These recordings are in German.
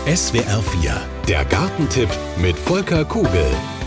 SWR 4, der Gartentipp mit Volker Kugel.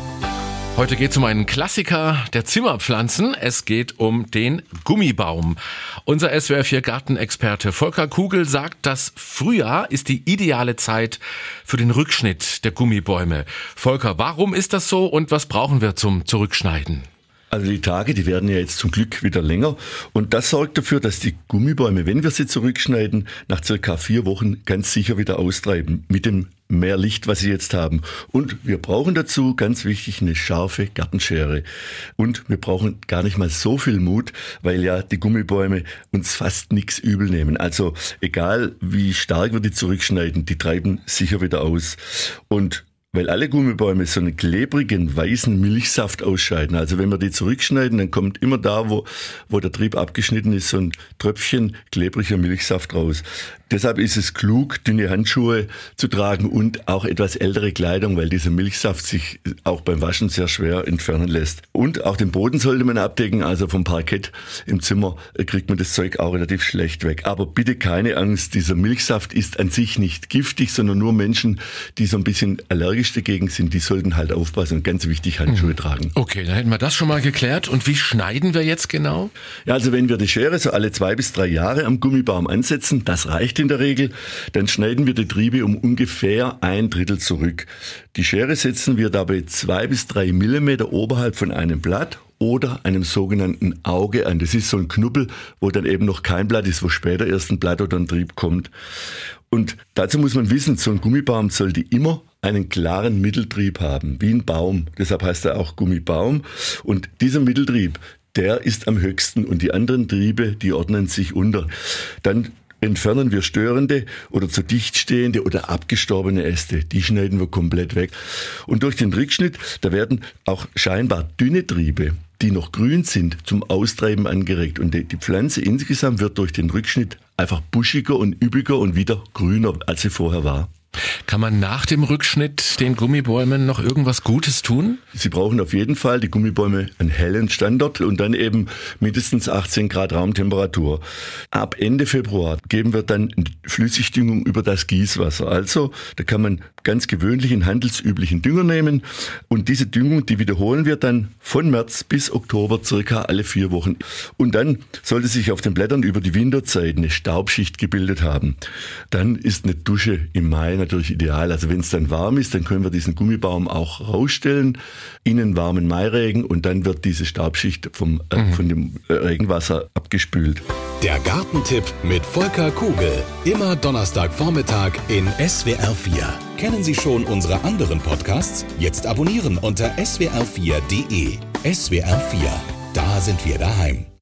Heute geht es um einen Klassiker der Zimmerpflanzen. Es geht um den Gummibaum. Unser SWR 4 Gartenexperte Volker Kugel sagt, das Frühjahr ist die ideale Zeit für den Rückschnitt der Gummibäume. Volker, warum ist das so und was brauchen wir zum Zurückschneiden? Also die Tage, die werden ja jetzt zum Glück wieder länger und das sorgt dafür, dass die Gummibäume, wenn wir sie zurückschneiden, nach circa 4 Wochen ganz sicher wieder austreiben mit dem mehr Licht, was sie jetzt haben. Und wir brauchen dazu, ganz wichtig, eine scharfe Gartenschere. Und wir brauchen gar nicht mal so viel Mut, weil ja die Gummibäume uns fast nichts übel nehmen. Also egal wie stark wir die zurückschneiden, die treiben sicher wieder aus. Und weil alle Gummibäume so einen klebrigen, weißen Milchsaft ausscheiden. Also wenn wir die zurückschneiden, dann kommt immer da, wo der Trieb abgeschnitten ist, so ein Tröpfchen klebriger Milchsaft raus. Deshalb ist es klug, dünne Handschuhe zu tragen und auch etwas ältere Kleidung, weil dieser Milchsaft sich auch beim Waschen sehr schwer entfernen lässt. Und auch den Boden sollte man abdecken, also vom Parkett im Zimmer kriegt man das Zeug auch relativ schlecht weg. Aber bitte keine Angst, dieser Milchsaft ist an sich nicht giftig, sondern nur Menschen, die so ein bisschen allergisch dagegen sind, die sollten halt aufpassen und ganz wichtig Handschuhe tragen. Okay, dann hätten wir das schon mal geklärt. Und wie schneiden wir jetzt genau? Ja, also wenn wir die Schere so alle 2 bis 3 Jahre am Gummibaum ansetzen, das reicht in der Regel, dann schneiden wir die Triebe um ungefähr 1/3 zurück. Die Schere setzen wir dabei 2 bis 3 Millimeter oberhalb von einem Blatt oder einem sogenannten Auge an. Das ist so ein Knubbel, wo dann eben noch kein Blatt ist, wo später erst ein Blatt oder ein Trieb kommt. Und dazu muss man wissen, so ein Gummibaum sollte immer einen klaren Mitteltrieb haben, wie ein Baum. Deshalb heißt er auch Gummibaum. Und dieser Mitteltrieb, der ist am höchsten und die anderen Triebe, die ordnen sich unter. Dann entfernen wir störende oder zu dicht stehende oder abgestorbene Äste. Die schneiden wir komplett weg. Und durch den Rückschnitt, da werden auch scheinbar dünne Triebe, die noch grün sind, zum Austreiben angeregt. Und die Pflanze insgesamt wird durch den Rückschnitt einfach buschiger und üppiger und wieder grüner, als sie vorher war. Kann man nach dem Rückschnitt den Gummibäumen noch irgendwas Gutes tun? Sie brauchen auf jeden Fall, die Gummibäume, einen hellen Standort und dann eben mindestens 18 Grad Raumtemperatur. Ab Ende Februar geben wir dann Flüssigdüngung über das Gießwasser. Also da kann man ganz gewöhnlichen, handelsüblichen Dünger nehmen und diese Düngung, die wiederholen wir dann von März bis Oktober circa alle 4 Wochen. Und dann sollte sich auf den Blättern über die Winterzeit eine Staubschicht gebildet haben. Dann ist eine Dusche im Mai natürlich ideal. Also wenn es dann warm ist, dann können wir diesen Gummibaum auch rausstellen in einen warmen Mairegen und dann wird diese Staubschicht von dem Regenwasser abgespült. Der Gartentipp mit Volker Kugel. Immer Donnerstagvormittag in SWR 4. Kennen Sie schon unsere anderen Podcasts? Jetzt abonnieren unter swr4.de. SWR 4, da sind wir daheim.